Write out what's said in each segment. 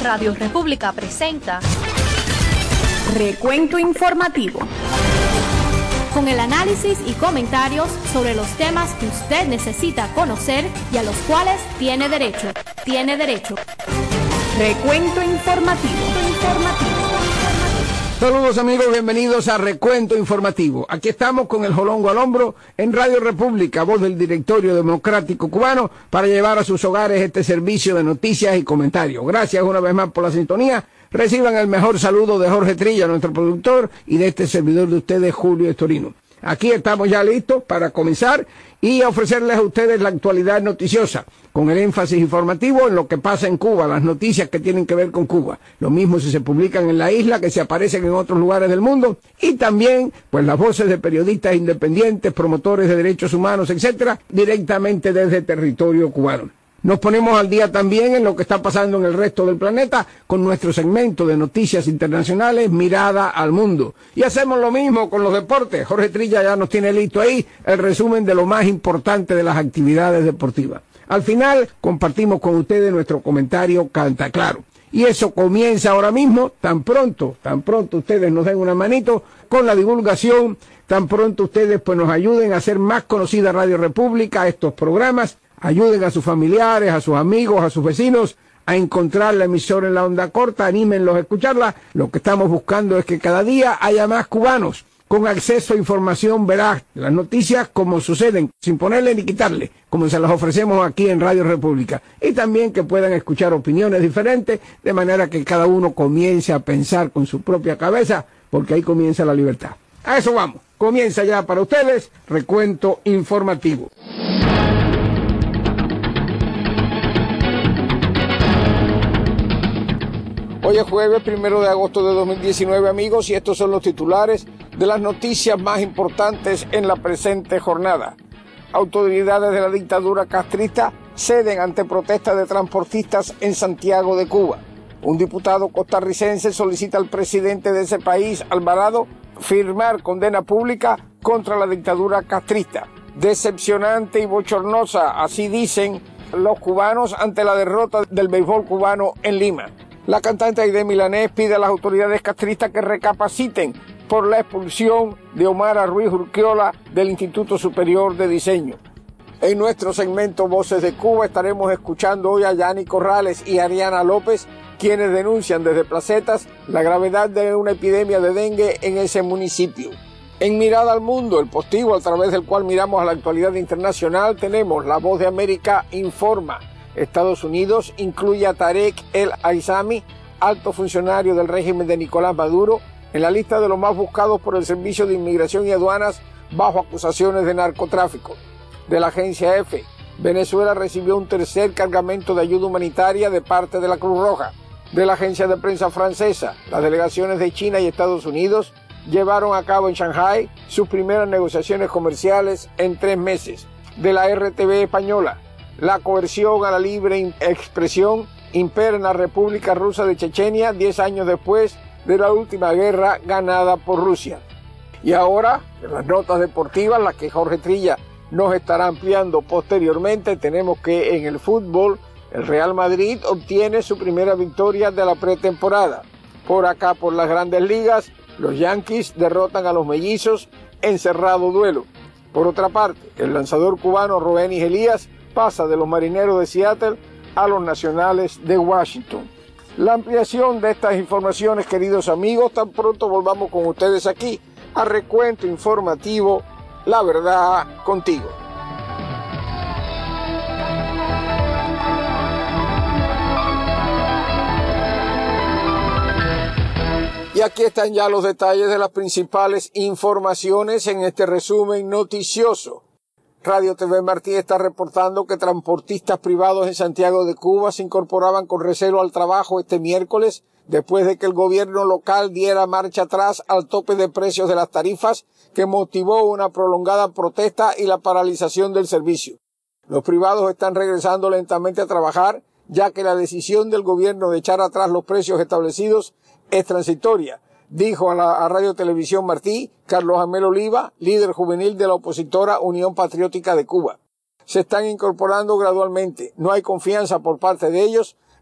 Radio República presenta Recuento Informativo, con el análisis y comentarios sobre los temas que usted necesita conocer y a los cuales tiene derecho. Recuento Informativo. Saludos amigos, bienvenidos a Recuento Informativo. Aquí estamos con el jolongo al hombro en Radio República, voz del Directorio Democrático Cubano, para llevar a sus hogares este servicio de noticias y comentarios. Gracias una vez más por la sintonía. Reciban el mejor saludo de Jorge Trilla, nuestro productor, y de este servidor de ustedes, Julio Estorino. Aquí estamos ya listos para comenzar y ofrecerles a ustedes la actualidad noticiosa, con el énfasis informativo en lo que pasa en Cuba, las noticias que tienen que ver con Cuba. Lo mismo si se publican en la isla, que se aparecen en otros lugares del mundo, y también, pues, las voces de periodistas independientes, promotores de derechos humanos, etcétera, directamente desde el territorio cubano. Nos ponemos al día también en lo que está pasando en el resto del planeta con nuestro segmento de noticias internacionales, Mirada al Mundo. Y hacemos lo mismo con los deportes. Jorge Trilla ya nos tiene listo ahí el resumen de lo más importante de las actividades deportivas. Al final compartimos con ustedes nuestro comentario Canta Claro. Y eso comienza ahora mismo, tan pronto ustedes nos den una manito con la divulgación, tan pronto ustedes pues nos ayuden a hacer más conocida Radio República, estos programas. Ayuden a sus familiares, a sus amigos, a sus vecinos a encontrar la emisora en la onda corta, anímenlos a escucharla. Lo que estamos buscando es que cada día haya más cubanos con acceso a información veraz, las noticias como suceden, sin ponerle ni quitarle, como se las ofrecemos aquí en Radio República. Y también que puedan escuchar opiniones diferentes, de manera que cada uno comience a pensar con su propia cabeza, porque ahí comienza la libertad. A eso vamos. Comienza ya para ustedes Recuento Informativo. Hoy es jueves 1 de agosto de 2019, amigos, y estos son los titulares de las noticias más importantes en la presente jornada. Autoridades de la dictadura castrista ceden ante protestas de transportistas en Santiago de Cuba. Un diputado costarricense solicita al presidente de ese país, Alvarado, firmar condena pública contra la dictadura castrista. Decepcionante y bochornosa, así dicen los cubanos ante la derrota del béisbol cubano en Lima. La cantante Aide Milanés pide a las autoridades castristas que recapaciten por la expulsión de Omar Ruiz Urquiola del Instituto Superior de Diseño. En nuestro segmento Voces de Cuba estaremos escuchando hoy a Yani Corrales y Ariana López, quienes denuncian desde Placetas la gravedad de una epidemia de dengue en ese municipio. En Mirada al Mundo, el postigo a través del cual miramos a la actualidad internacional, tenemos La Voz de América Informa. Estados Unidos incluye a Tarek El Aizami, alto funcionario del régimen de Nicolás Maduro, en la lista de los más buscados por el Servicio de Inmigración y Aduanas bajo acusaciones de narcotráfico. De la agencia EFE, Venezuela recibió un tercer cargamento de ayuda humanitaria de parte de la Cruz Roja. De la agencia de prensa francesa, las delegaciones de China y Estados Unidos llevaron a cabo en Shanghái sus primeras negociaciones comerciales en 3 meses. De la RTV española, la coerción a la libre expresión impera en la República Rusa de Chechenia 10 años después de la última guerra ganada por Rusia. Y ahora, en las notas deportivas, las que Jorge Trilla nos estará ampliando posteriormente, tenemos que en el fútbol, el Real Madrid obtiene su primera victoria de la pretemporada. Por acá, por las grandes ligas, los Yankees derrotan a los mellizos en cerrado duelo. Por otra parte, el lanzador cubano Roenis Elías pasa de los Marineros de Seattle a los Nacionales de Washington. La ampliación de estas informaciones, queridos amigos, tan pronto volvamos con ustedes aquí a Recuento Informativo, La Verdad Contigo. Y aquí están ya los detalles de las principales informaciones en este resumen noticioso. Radio TV Martí está reportando que transportistas privados en Santiago de Cuba se incorporaban con recelo al trabajo este miércoles después de que el gobierno local diera marcha atrás al tope de precios de las tarifas que motivó una prolongada protesta y la paralización del servicio. Los privados están regresando lentamente a trabajar, ya que la decisión del gobierno de echar atrás los precios establecidos es transitoria, dijo a Radio Televisión Martí Carlos Amel Oliva, líder juvenil de la opositora Unión Patriótica de Cuba. Se están incorporando gradualmente, no hay confianza por parte de ellos,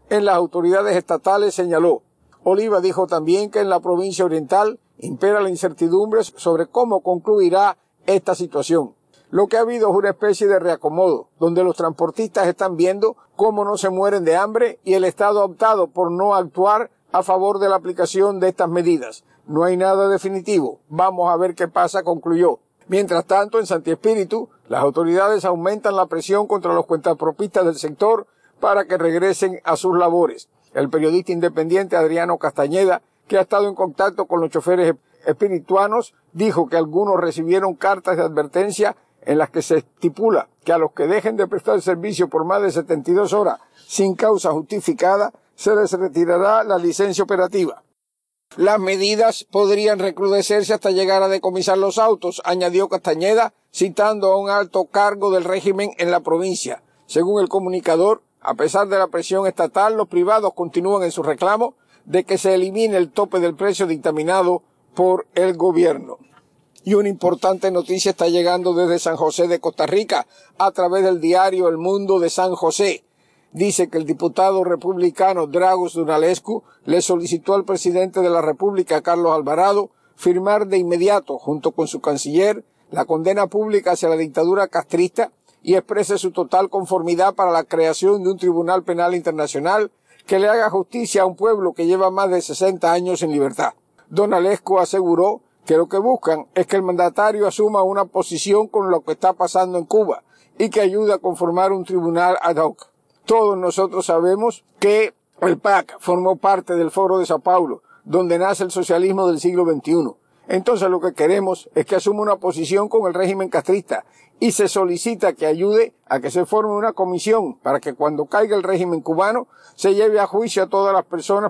en las autoridades estatales, señaló. Oliva dijo también que en la provincia oriental impera la incertidumbre sobre cómo concluirá esta situación. Lo que ha habido es una especie de reacomodo, donde los transportistas están viendo cómo no se mueren de hambre y el Estado ha optado por no actuar a favor de la aplicación de estas medidas. No hay nada definitivo. Vamos a ver qué pasa, concluyó. Mientras tanto, en Santi Espíritu, las autoridades aumentan la presión contra los cuentapropistas del sector para que regresen a sus labores. El periodista independiente Adriano Castañeda, que ha estado en contacto con los choferes espirituanos, dijo que algunos recibieron cartas de advertencia en las que se estipula que a los que dejen de prestar servicio por más de 72 horas sin causa justificada, se les retirará la licencia operativa. Las medidas podrían recrudecerse hasta llegar a decomisar los autos, añadió Castañeda, citando a un alto cargo del régimen en la provincia. Según el comunicador, a pesar de la presión estatal, los privados continúan en su reclamo de que se elimine el tope del precio dictaminado por el gobierno. Y una importante noticia está llegando desde San José de Costa Rica a través del diario El Mundo de San José. Dice que el diputado republicano Dragus Dunalescu le solicitó al presidente de la República, Carlos Alvarado, firmar de inmediato, junto con su canciller, la condena pública hacia la dictadura castrista y exprese su total conformidad para la creación de un Tribunal Penal Internacional que le haga justicia a un pueblo que lleva más de 60 años en libertad. Dunalescu aseguró que lo que buscan es que el mandatario asuma una posición con lo que está pasando en Cuba y que ayude a conformar un tribunal ad hoc. Todos nosotros sabemos que el PAC formó parte del Foro de Sao Paulo, donde nace el socialismo del siglo XXI. Entonces lo que queremos es que asuma una posición con el régimen castrista y se solicita que ayude a que se forme una comisión para que cuando caiga el régimen cubano se lleve a juicio a todas las personas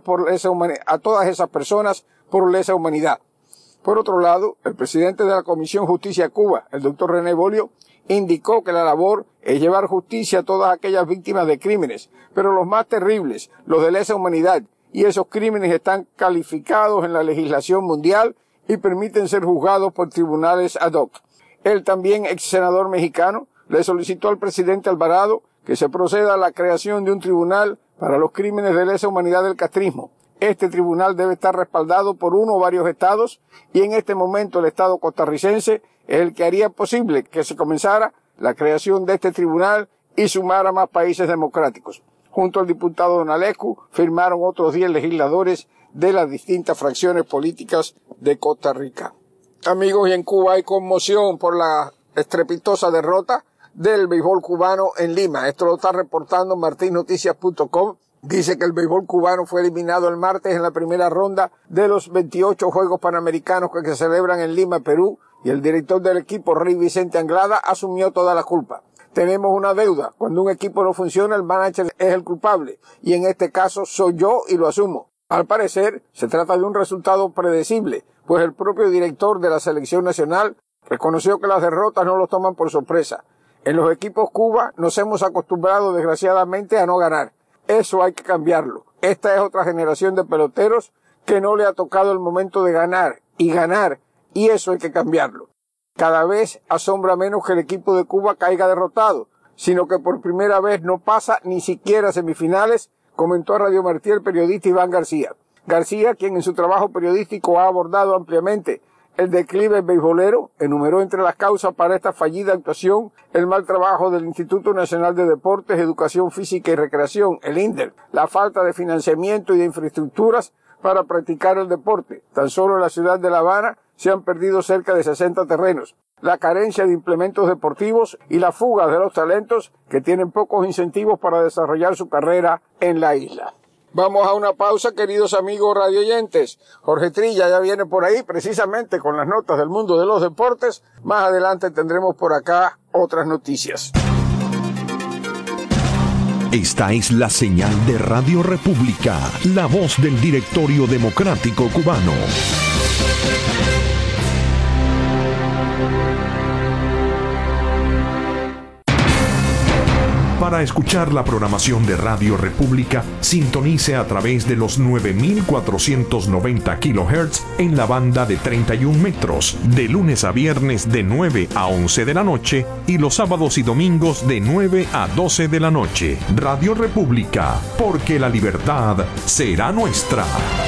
a todas esas personas por lesa humanidad. Por otro lado, el presidente de la Comisión Justicia Cuba, el doctor René Bolio, indicó que la labor es llevar justicia a todas aquellas víctimas de crímenes, pero los más terribles, los de lesa humanidad, y esos crímenes están calificados en la legislación mundial y permiten ser juzgados por tribunales ad hoc. Él también, ex senador mexicano, le solicitó al presidente Alvarado que se proceda a la creación de un tribunal para los crímenes de lesa humanidad del castrismo. Este tribunal debe estar respaldado por uno o varios estados y en este momento el estado costarricense es el que haría posible que se comenzara la creación de este tribunal y sumara más países democráticos. Junto al diputado Dunalescu firmaron otros 10 legisladores de las distintas fracciones políticas de Costa Rica. Amigos, y en Cuba hay conmoción por la estrepitosa derrota del béisbol cubano en Lima. Esto lo está reportando martinnoticias.com. Dice que el béisbol cubano fue eliminado el martes en la primera ronda de los 28 Juegos Panamericanos que se celebran en Lima, Perú, y el director del equipo, Rey Vicente Anglada, asumió toda la culpa. Tenemos una deuda. Cuando un equipo no funciona, el manager es el culpable, y en este caso soy yo y lo asumo. Al parecer, se trata de un resultado predecible, pues el propio director de la selección nacional reconoció que las derrotas no los toman por sorpresa. En los equipos Cuba nos hemos acostumbrado desgraciadamente a no ganar. Eso hay que cambiarlo. Esta es otra generación de peloteros que no le ha tocado el momento de ganar, y eso hay que cambiarlo. Cada vez asombra menos que el equipo de Cuba caiga derrotado, sino que por primera vez no pasa ni siquiera semifinales, comentó a Radio Martí el periodista Iván García. García, quien en su trabajo periodístico ha abordado ampliamente el declive beisbolero, enumeró entre las causas para esta fallida actuación el mal trabajo del Instituto Nacional de Deportes, Educación Física y Recreación, el INDER, la falta de financiamiento y de infraestructuras para practicar el deporte. Tan solo en la ciudad de La Habana se han perdido cerca de 60 terrenos, la carencia de implementos deportivos y la fuga de los talentos que tienen pocos incentivos para desarrollar su carrera en la isla. Vamos a una pausa, queridos amigos radioyentes. Jorge Trilla ya viene por ahí precisamente con las notas del mundo de los deportes. Más adelante tendremos por acá otras noticias. Esta es la señal de Radio República, la voz del Directorio Democrático Cubano. Para escuchar la programación de Radio República, sintonice a través de los 9490 kHz en la banda de 31 metros, de lunes a viernes de 9 a 11 de la noche y los sábados y domingos de 9 a 12 de la noche. Radio República, porque la libertad será nuestra.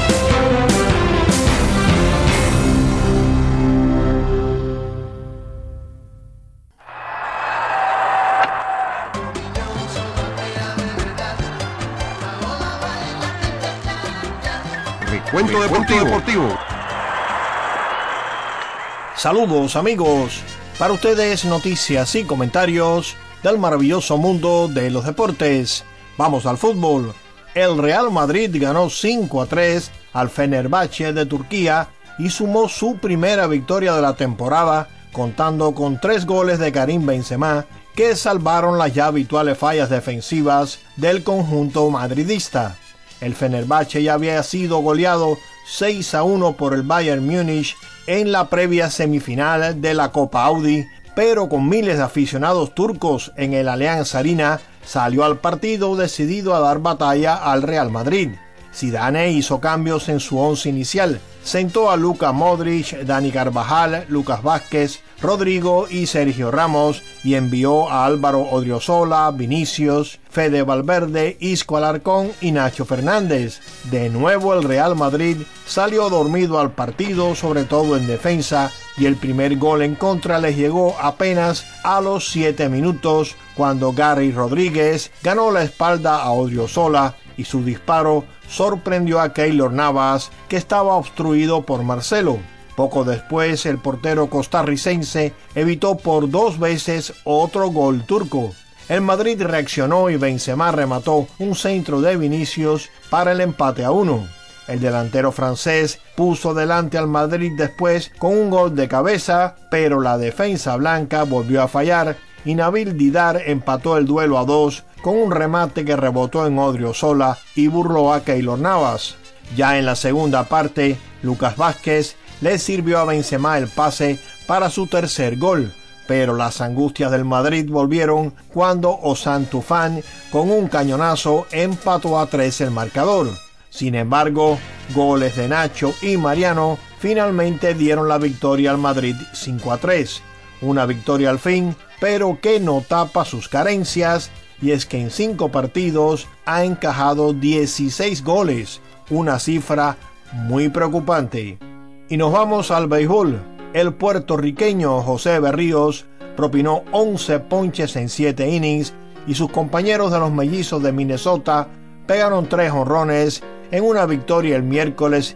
Recuento deportivo. Saludos amigos, para ustedes noticias y comentarios del maravilloso mundo de los deportes. Vamos al fútbol. El Real Madrid ganó 5-3 al Fenerbahçe de Turquía y sumó su primera victoria de la temporada, contando con 3 goles de Karim Benzema que salvaron las ya habituales fallas defensivas del conjunto madridista. El Fenerbahçe ya había sido goleado 6-1 por el Bayern Múnich en la previa semifinal de la Copa Audi, pero con miles de aficionados turcos en el Allianz Arena, salió al partido decidido a dar batalla al Real Madrid. Zidane hizo cambios en su once inicial. Sentó a Luka Modric, Dani Carvajal, Lucas Vázquez, Rodrigo y Sergio Ramos y envió a Álvaro Odriozola, Vinicius, Fede Valverde, Isco Alarcón y Nacho Fernández. De nuevo el Real Madrid salió dormido al partido, sobre todo en defensa, y el primer gol en contra les llegó apenas a los 7 minutos, cuando Gary Rodríguez ganó la espalda a Odriozola y su disparo sorprendió a Keylor Navas, que estaba obstruido por Marcelo. Poco después, el portero costarricense evitó por 2 veces otro gol turco. El Madrid reaccionó y Benzema remató un centro de Vinicius para el empate a 1. El delantero francés puso delante al Madrid después con un gol de cabeza, pero la defensa blanca volvió a fallar y Nabil Didar empató el duelo a 2 con un remate que rebotó en Odriozola y burló a Keylor Navas. Ya en la segunda parte, Lucas Vázquez le sirvió a Benzema el pase para su tercer gol, pero las angustias del Madrid volvieron cuando Ozan Tufan con un cañonazo empató a 3 el marcador. Sin embargo, goles de Nacho y Mariano finalmente dieron la victoria al Madrid 5-3. Una victoria al fin, pero que no tapa sus carencias, y es que en 5 partidos ha encajado 16 goles, una cifra muy preocupante. Y nos vamos al béisbol. El puertorriqueño José Berríos propinó 11 ponches en 7 innings y sus compañeros de los Mellizos de Minnesota pegaron 3 jonrones en una victoria el miércoles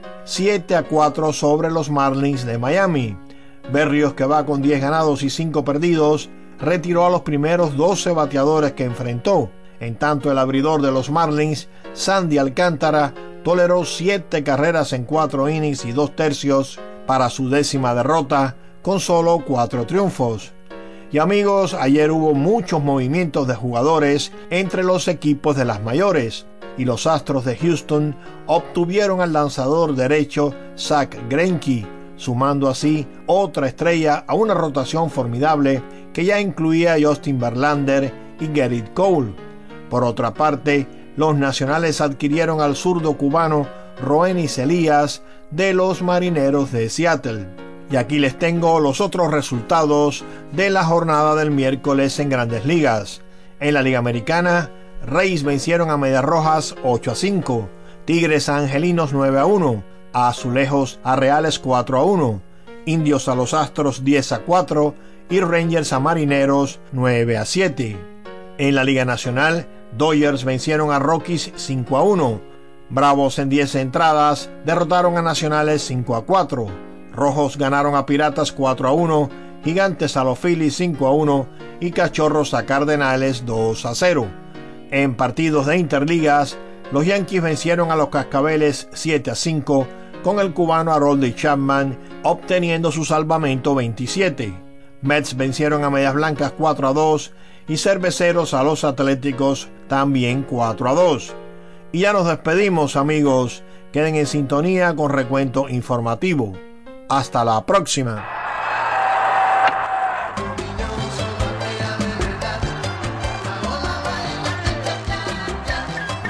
7-4 sobre los Marlins de Miami. Berríos, que va con 10 ganados y 5 perdidos, retiró a los primeros 12 bateadores que enfrentó. En tanto, el abridor de los Marlins, Sandy Alcántara, toleró 7 carreras en 4 innings y 2 tercios para su 10ª derrota, con solo 4 triunfos. Y amigos, ayer hubo muchos movimientos de jugadores entre los equipos de las mayores, y los Astros de Houston obtuvieron al lanzador derecho Zach Greinke, sumando así otra estrella a una rotación formidable que ya incluía a Justin Verlander y Gerrit Cole. Por otra parte, los nacionales adquirieron al zurdo cubano Roenis Elías de los Marineros de Seattle. Y aquí les tengo los otros resultados de la jornada del miércoles en Grandes Ligas. En la Liga Americana, Reyes vencieron a Medias Rojas 8-5, Tigres a Angelinos 9-1, a Azulejos a Reales 4-1, Indios a los Astros 10-4 y Rangers a Marineros 9-7. En la Liga Nacional, Dodgers vencieron a Rockies 5-1, Bravos en 10 entradas derrotaron a Nacionales 5-4, Rojos ganaron a Piratas 4-1, Gigantes a los Phillies 5-1 y Cachorros a Cardenales 2-0. En partidos de Interligas, los Yankees vencieron a los Cascabeles 7-5 con el cubano Harold Chapman obteniendo su salvamento 27. Mets vencieron a Medias Blancas 4-2 y Cerveceros a los Atléticos también 4-2. Y ya nos despedimos, amigos. Queden en sintonía con Recuento Informativo. Hasta la próxima.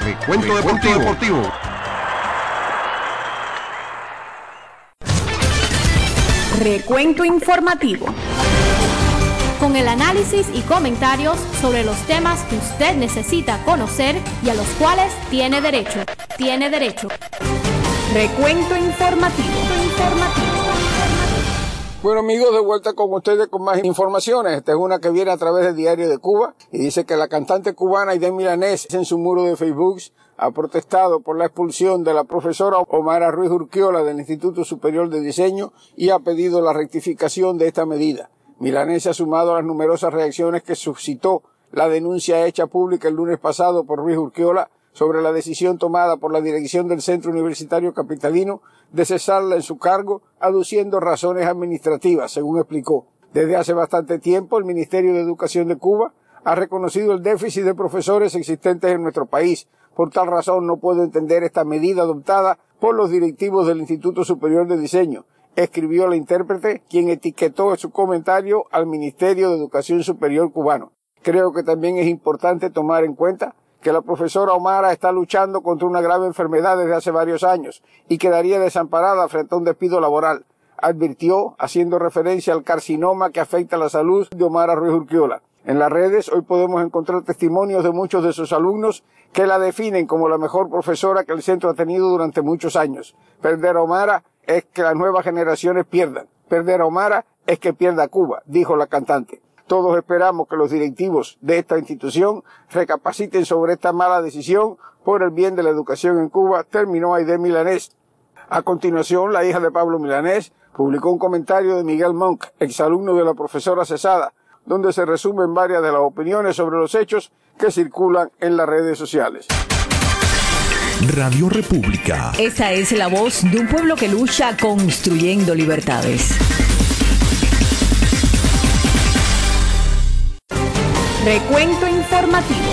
Recuento Deportivo. Recuento informativo. Con el análisis y comentarios sobre los temas que usted necesita conocer y a los cuales tiene derecho. Recuento informativo. Bueno, amigos, de vuelta con ustedes con más informaciones. Esta es una que viene a través del Diario de Cuba y dice que la cantante cubana Aidén Milanés en su muro de Facebook ha protestado por la expulsión de la profesora Omara Ruiz Urquiola del Instituto Superior de Diseño y ha pedido la rectificación de esta medida. Milanés se ha sumado a las numerosas reacciones que suscitó la denuncia hecha pública el lunes pasado por Ruiz Urquiola sobre la decisión tomada por la dirección del Centro Universitario Capitalino de cesarla en su cargo, aduciendo razones administrativas, según explicó. Desde hace bastante tiempo, el Ministerio de Educación de Cuba ha reconocido el déficit de profesores existentes en nuestro país. Por tal razón, no puedo entender esta medida adoptada por los directivos del Instituto Superior de Diseño, escribió la intérprete, quien etiquetó en su comentario al Ministerio de Educación Superior cubano. Creo que también es importante tomar en cuenta que la profesora Omara está luchando contra una grave enfermedad desde hace varios años y quedaría desamparada frente a un despido laboral, advirtió, haciendo referencia al carcinoma que afecta la salud de Omara Ruiz Urquiola. En las redes hoy podemos encontrar testimonios de muchos de sus alumnos que la definen como la mejor profesora que el centro ha tenido durante muchos años. Perder a Omara es que las nuevas generaciones pierdan. Perder a Omara es que pierda Cuba, dijo la cantante. Todos esperamos que los directivos de esta institución recapaciten sobre esta mala decisión por el bien de la educación en Cuba, terminó Aidén Milanés. A continuación, la hija de Pablo Milanés publicó un comentario de Miguel Monk, exalumno de la profesora cesada, donde se resumen varias de las opiniones sobre los hechos que circulan en las redes sociales. Radio República. Esa es la voz de un pueblo que lucha construyendo libertades. Recuento informativo.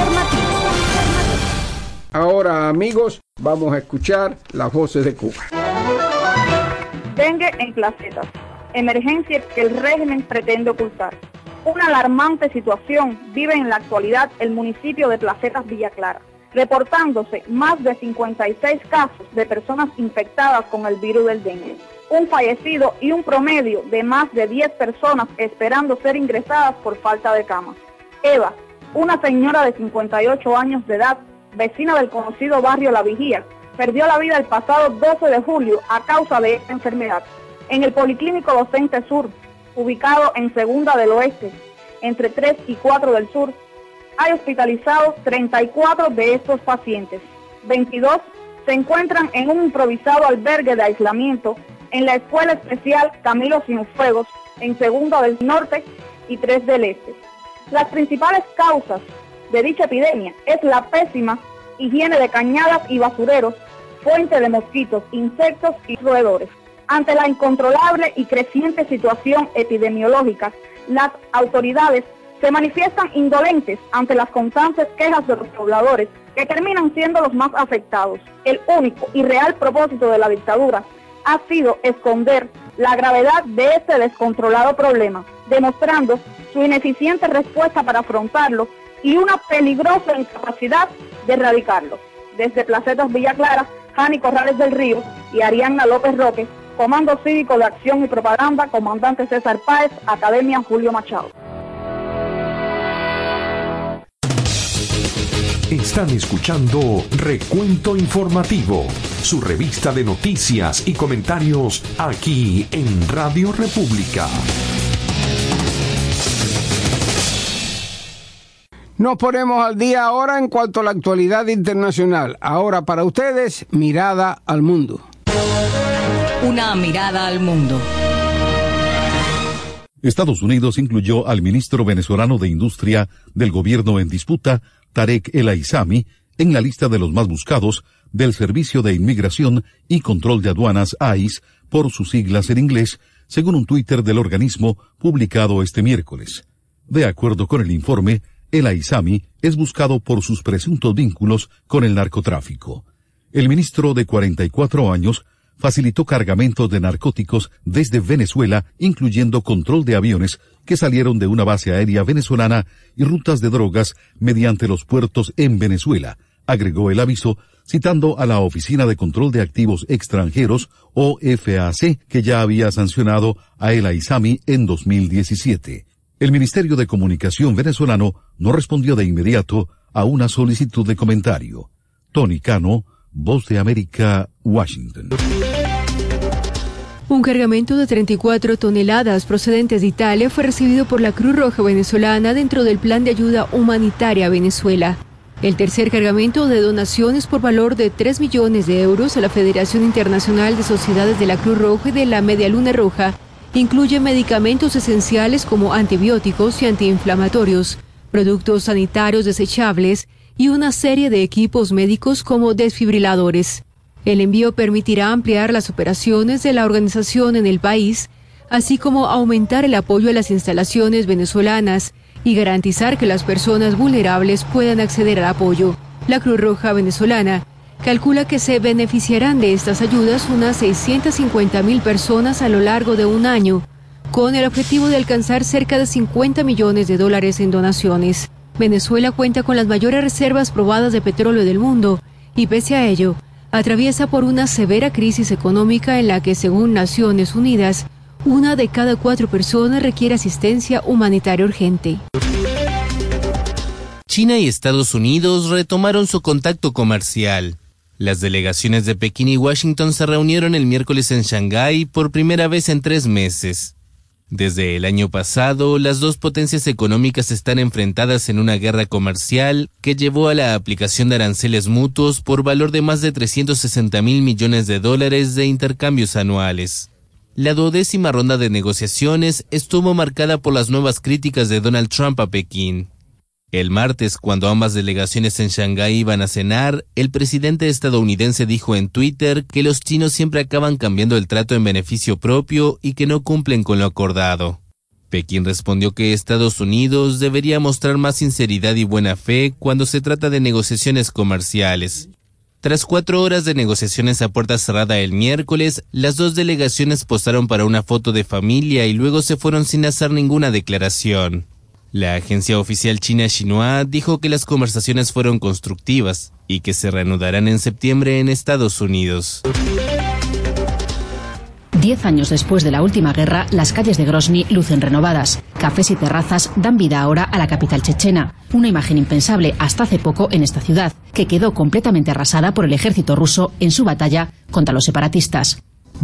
Ahora, amigos, vamos a escuchar las voces de Cuba. Dengue en Placetas. Emergencia que el régimen pretende ocultar. Una alarmante situación vive en la actualidad el municipio de Placetas Villa Clara, reportándose más de 56 casos de personas infectadas con el virus del dengue. Un fallecido y un promedio de más de 10 personas esperando ser ingresadas por falta de camas. Eva, una señora de 58 años de edad, vecina del conocido barrio La Vigía, perdió la vida el pasado 12 de julio a causa de esta enfermedad. En el Policlínico Docente Sur, ubicado en Segunda del Oeste, entre 3 y 4 del Sur, hay hospitalizados 34 de estos pacientes. 22 se encuentran en un improvisado albergue de aislamiento en la Escuela Especial Camilo Cienfuegos, en Segunda del Norte y 3 del Este. Las principales causas de dicha epidemia es la pésima higiene de cañadas y basureros, fuente de mosquitos, insectos y roedores. Ante la incontrolable y creciente situación epidemiológica, las autoridades se manifiestan indolentes ante las constantes quejas de los pobladores, que terminan siendo los más afectados. El único y real propósito de la dictadura ha sido esconder la gravedad de este descontrolado problema, demostrando su ineficiente respuesta para afrontarlo y una peligrosa incapacidad de erradicarlo. Desde Placetas Villa Clara, Jani Corrales del Río y Arianna López Roque, Comando Cívico de Acción y Propaganda, Comandante César Páez, Academia Julio Machado. Están escuchando Recuento Informativo, su revista de noticias y comentarios aquí en Radio República. Nos ponemos al día ahora en cuanto a la actualidad internacional. Ahora para ustedes, mirada al mundo. Una mirada al mundo. Estados Unidos incluyó al ministro venezolano de Industria del gobierno en disputa, Tarek El Aissami, en la lista de los más buscados del Servicio de Inmigración y Control de Aduanas ICE, por sus siglas en inglés, según un Twitter del organismo publicado este miércoles. De acuerdo con el informe, El Aissami es buscado por sus presuntos vínculos con el narcotráfico. El ministro de 44 años facilitó cargamentos de narcóticos desde Venezuela, incluyendo control de aviones que salieron de una base aérea venezolana y rutas de drogas mediante los puertos en Venezuela, agregó el aviso, citando a la Oficina de Control de Activos Extranjeros, OFAC, que ya había sancionado a El Aizami en 2017. El Ministerio de Comunicación venezolano no respondió de inmediato a una solicitud de comentario. Tony Cano, Voz de América, Washington. Un cargamento de 34 toneladas procedentes de Italia fue recibido por la Cruz Roja venezolana dentro del plan de ayuda humanitaria a Venezuela. El tercer cargamento de donaciones por valor de 3 millones de euros a la Federación Internacional de Sociedades de la Cruz Roja y de la Media Luna Roja incluye medicamentos esenciales como antibióticos y antiinflamatorios, productos sanitarios desechables y una serie de equipos médicos como desfibriladores. El envío permitirá ampliar las operaciones de la organización en el país, así como aumentar el apoyo a las instalaciones venezolanas y garantizar que las personas vulnerables puedan acceder al apoyo. La Cruz Roja venezolana calcula que se beneficiarán de estas ayudas unas 650.000 personas a lo largo de un año, con el objetivo de alcanzar cerca de $50 millones en donaciones. Venezuela cuenta con las mayores reservas probadas de petróleo del mundo y, pese a ello, atraviesa por una severa crisis económica en la que, según Naciones Unidas, 1 de cada 4 personas requiere asistencia humanitaria urgente. China y Estados Unidos retomaron su contacto comercial. Las delegaciones de Pekín y Washington se reunieron el miércoles en Shanghái por primera vez en 3 meses. Desde el año pasado, las dos potencias económicas están enfrentadas en una guerra comercial que llevó a la aplicación de aranceles mutuos por valor de más de $360.000 millones de intercambios anuales. La 12ª ronda de negociaciones estuvo marcada por las nuevas críticas de Donald Trump a Pekín. El martes, cuando ambas delegaciones en Shanghái iban a cenar, el presidente estadounidense dijo en Twitter que los chinos siempre acaban cambiando el trato en beneficio propio y que no cumplen con lo acordado. Pekín respondió que Estados Unidos debería mostrar más sinceridad y buena fe cuando se trata de negociaciones comerciales. Tras 4 horas de negociaciones a puerta cerrada el miércoles, las dos delegaciones posaron para una foto de familia y luego se fueron sin hacer ninguna declaración. La agencia oficial china Xinhua dijo que las conversaciones fueron constructivas y que se reanudarán en septiembre en Estados Unidos. 10 años después de la última guerra, las calles de Grozny lucen renovadas. Cafés y terrazas dan vida ahora a la capital chechena. Una imagen impensable hasta hace poco en esta ciudad, que quedó completamente arrasada por el ejército ruso en su batalla contra los separatistas.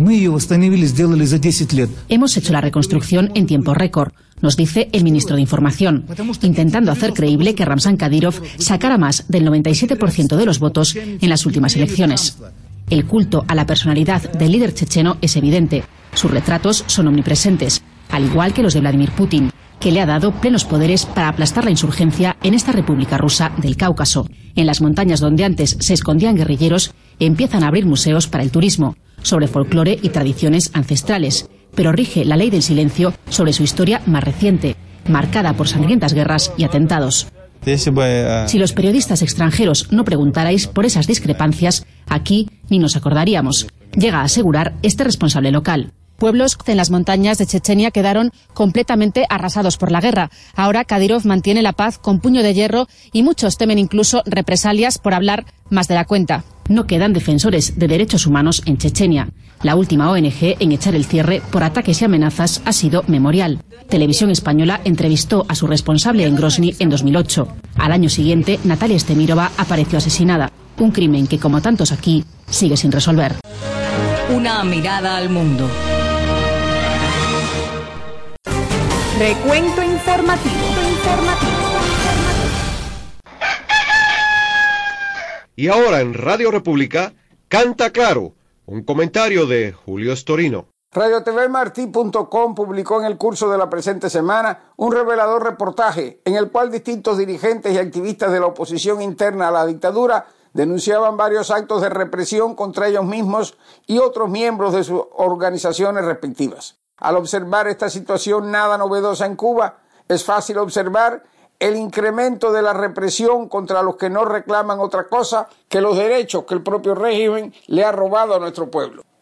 Hemos hecho la reconstrucción en tiempo récord, nos dice el ministro de Información, intentando hacer creíble que Ramzan Kadyrov sacara más del 97% de los votos en las últimas elecciones. El culto a la personalidad del líder checheno es evidente. Sus retratos son omnipresentes, al igual que los de Vladimir Putin, que le ha dado plenos poderes para aplastar la insurgencia en esta República Rusa del Cáucaso. En las montañas donde antes se escondían guerrilleros, empiezan a abrir museos para el turismo, sobre folclore y tradiciones ancestrales, pero rige la ley del silencio sobre su historia más reciente, marcada por sangrientas guerras y atentados. Si los periodistas extranjeros no preguntarais por esas discrepancias, aquí ni nos acordaríamos, llega a asegurar este responsable local. Pueblos en las montañas de Chechenia quedaron completamente arrasados por la guerra. Ahora Kadyrov mantiene la paz con puño de hierro y muchos temen incluso represalias por hablar más de la cuenta. No quedan defensores de derechos humanos en Chechenia. La última ONG en echar el cierre por ataques y amenazas ha sido Memorial. Televisión Española entrevistó a su responsable en Grozny en 2008. Al año siguiente, Natalia Estemirova apareció asesinada. Un crimen que, como tantos aquí, sigue sin resolver. Una mirada al mundo. Recuento informativo. Y ahora en Radio República, Canta Claro, un comentario de Julio Storino. RadioTVMartí.com publicó en el curso de la presente semana un revelador reportaje en el cual distintos dirigentes y activistas de la oposición interna a la dictadura denunciaban varios actos de represión contra ellos mismos y otros miembros de sus organizaciones respectivas. Al observar esta situación nada novedosa en Cuba, es fácil observar el incremento de la represión contra los que no reclaman otra cosa que los derechos que el propio régimen le ha robado a nuestro pueblo.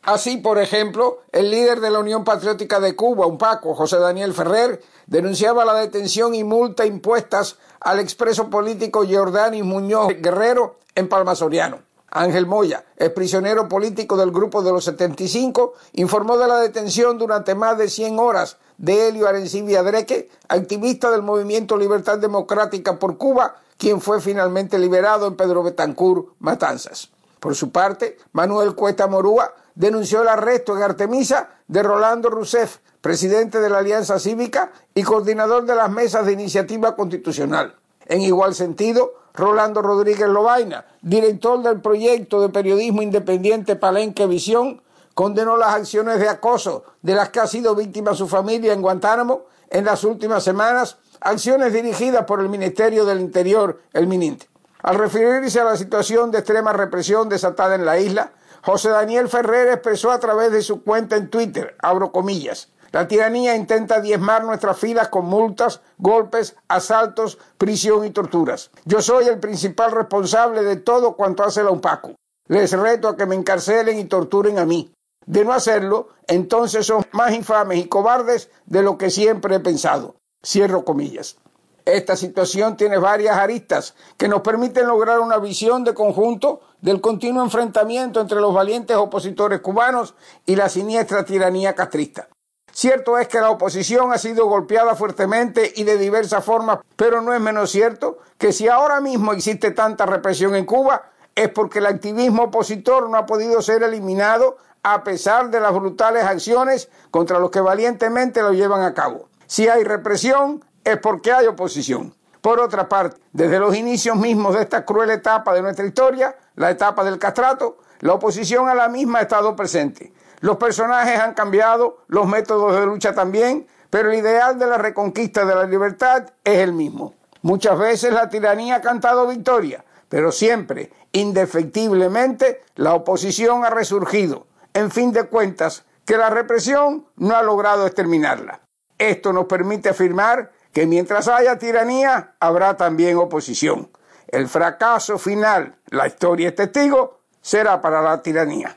Así, por ejemplo, el líder de la Unión Patriótica de Cuba, UNPACO, José Daniel Ferrer, denunciaba la detención y multa impuestas al expreso político Giordani Muñoz Guerrero en Palma Soriano. Ángel Moya, ex prisionero político del Grupo de los 75, informó de la detención durante más de 100 horas de Helio Arencibia Dreque, activista del Movimiento Libertad Democrática por Cuba, quien fue finalmente liberado en Pedro Betancur, Matanzas. Por su parte, Manuel Cuesta Morúa denunció el arresto en Artemisa de Rolando Rousseff, presidente de la Alianza Cívica y coordinador de las mesas de iniciativa constitucional. En igual sentido, Rolando Rodríguez Lobaina, director del proyecto de periodismo independiente Palenque Visión, condenó las acciones de acoso de las que ha sido víctima su familia en Guantánamo en las últimas semanas, acciones dirigidas por el Ministerio del Interior, el MININTE. Al referirse a la situación de extrema represión desatada en la isla, José Daniel Ferrer expresó a través de su cuenta en Twitter, abro comillas, la tiranía intenta diezmar nuestras filas con multas, golpes, asaltos, prisión y torturas. Yo soy el principal responsable de todo cuanto hace la UNPACO. Les reto a que me encarcelen y torturen a mí. De no hacerlo, entonces son más infames y cobardes de lo que siempre he pensado. Cierro comillas. Esta situación tiene varias aristas que nos permiten lograr una visión de conjunto del continuo enfrentamiento entre los valientes opositores cubanos y la siniestra tiranía castrista. Cierto es que la oposición ha sido golpeada fuertemente y de diversas formas, pero no es menos cierto que si ahora mismo existe tanta represión en Cuba es porque el activismo opositor no ha podido ser eliminado a pesar de las brutales acciones contra los que valientemente lo llevan a cabo. Si hay represión es porque hay oposición. Por otra parte, desde los inicios mismos de esta cruel etapa de nuestra historia, la etapa del castrato, la oposición a la misma ha estado presente. Los personajes han cambiado, los métodos de lucha también, pero el ideal de la reconquista de la libertad es el mismo. Muchas veces la tiranía ha cantado victoria, pero siempre, indefectiblemente, la oposición ha resurgido. En fin de cuentas, que la represión no ha logrado exterminarla. Esto nos permite afirmar que mientras haya tiranía, habrá también oposición. El fracaso final, la historia es testigo, será para la tiranía.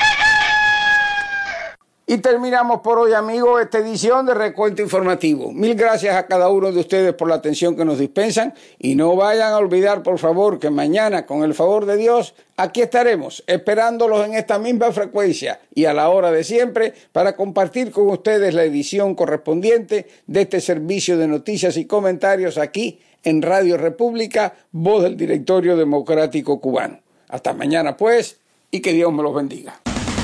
Y terminamos por hoy, amigos, esta edición de Recuento Informativo. Mil gracias a cada uno de ustedes por la atención que nos dispensan y no vayan a olvidar, por favor, que mañana, con el favor de Dios, aquí estaremos esperándolos en esta misma frecuencia y a la hora de siempre para compartir con ustedes la edición correspondiente de este servicio de noticias y comentarios aquí en Radio República, voz del Directorio Democrático Cubano. Hasta mañana, pues, y que Dios me los bendiga.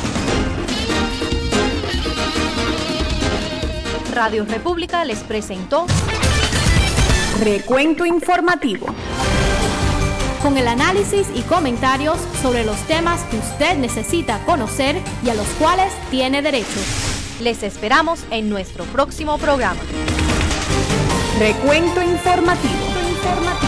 Radio República les presentó Recuento Informativo, con el análisis y comentarios sobre los temas que usted necesita conocer y a los cuales tiene derecho. Les esperamos en nuestro próximo programa. Recuento Informativo.